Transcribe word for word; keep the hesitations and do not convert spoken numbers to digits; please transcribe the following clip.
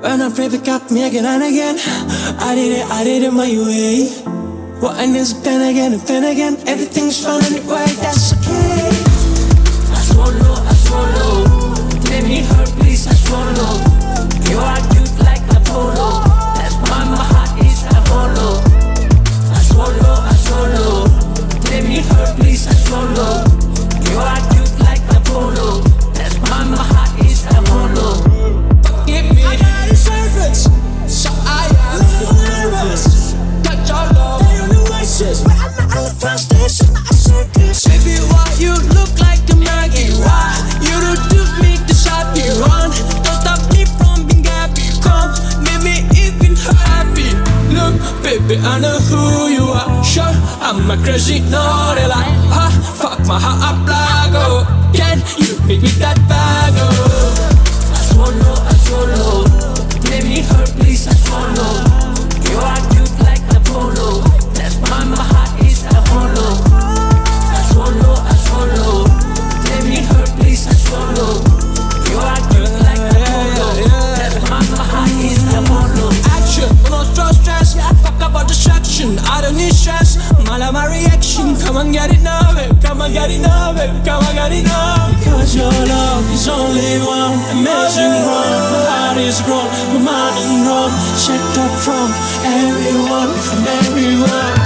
When I pray, pick up me again and again. I did it, I did it my way. What and it's then again and then again. Everything's fine anyway, that's okay. I swallow, I swallow. Let me hurt, please, I swallow. You are cute like Apollo. That's why my heart is a hollow. I swallow, I swallow. Let me hurt, please, I swallow. You are cute like Apollo. That's why my heart is a hollow. Forgive me, I got a service, so I am a little nervous. Got your love, they on the oasis. But I'm not on the first station, not a circus. Baby, why you look like a Maggie? Why you do to me the shot you run? Don't stop me from being happy. Come, make me even happy. Look, baby, I know who you are. Sure, I'm a crazy naughty like ha, fuck my heart up like oh. Can you make me that bad oh? I swallow, I swallow. Let me hurt, please, I swallow. You are cute like Apollo. That's why my heart is a hollow. I swallow, I swallow. Let me hurt, please, I swallow. You are cute like Apollo. That's why my heart is a hollow. Action, no stress, stress. Fuck about distraction. I don't need stress. I love my reaction. Come on, get enough, babe. Come on, get enough, babe. Come on, get enough. Because your love is only one. Amazing one. My heart is grown. My mind is grown. Checked up from everyone, from everyone.